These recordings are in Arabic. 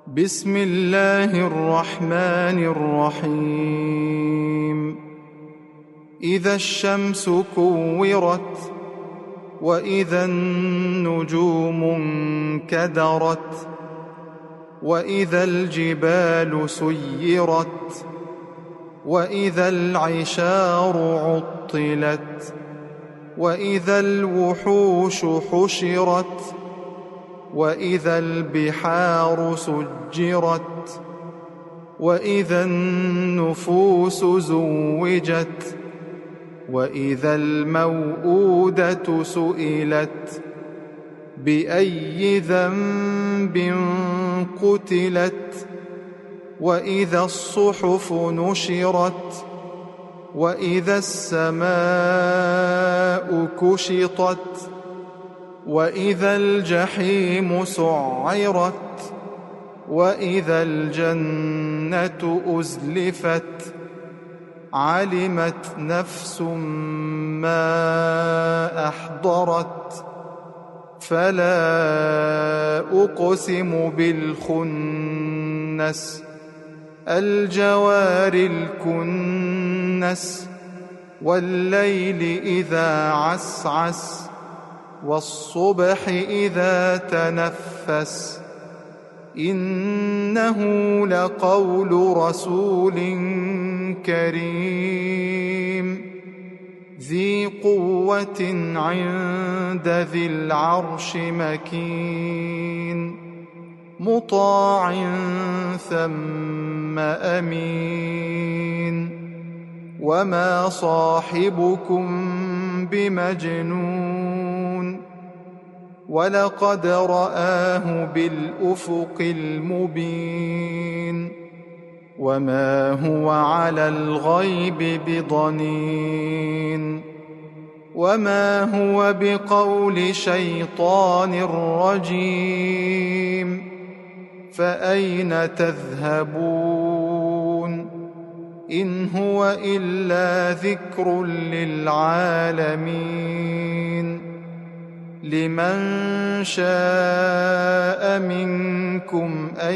بسم الله الرحمن الرحيم إذا الشمس كورت وإذا النجوم انكدرت وإذا الجبال سيرت وإذا العشار عطلت وإذا الوحوش حشرت وإذا البحار سجرت وإذا النفوس زوجت وإذا الموءودة سئلت بأي ذنب قتلت وإذا الصحف نشرت وإذا السماء كشطت وإذا الجحيم سعرت وإذا الجنة أزلفت علمت نفس ما أحضرت فلا أقسم بالخنس الجوار الكنس والليل إذا عسعس والصبح إذا تنفس إنه لقول رسول كريم ذي قوة عند ذي العرش مكين مطاع ثم أمين وما صاحبكم بمجنون ولقد رآه بالأفق المبين وما هو على الغيب بضنين وما هو بقول شيطان رجيم فأين تذهبون إن هو إلا ذكر للعالمين لمن شاء منكم أن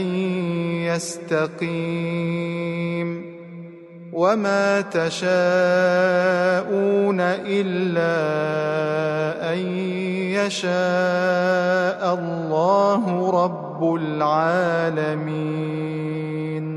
يستقيم وما تشاءون إلا أن يشاء الله رب العالمين.